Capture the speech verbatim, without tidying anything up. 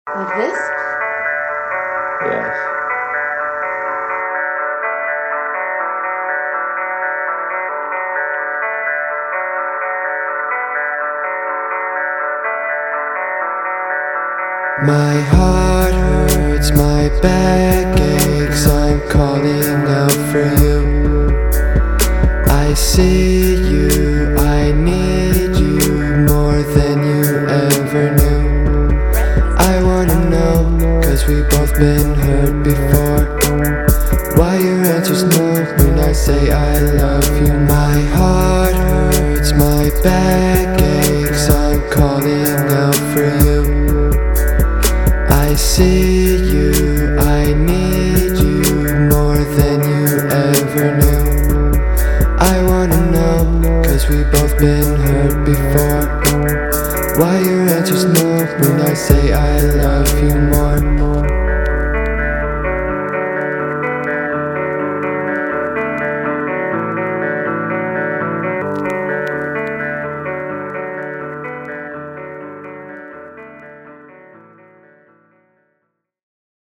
Like this? Yes. My heart hurts, my back aches, I'm calling out for you. I see you, I need you more than you ever knew. I wanna know, cause we both been hurt before, why your answer's no when I say I love you. My heart hurts, my back aches, I'm calling out for you. I see you, I need you more than you ever knew. I wanna know, cause we both been hurt before, why your answer's no when I say I love you.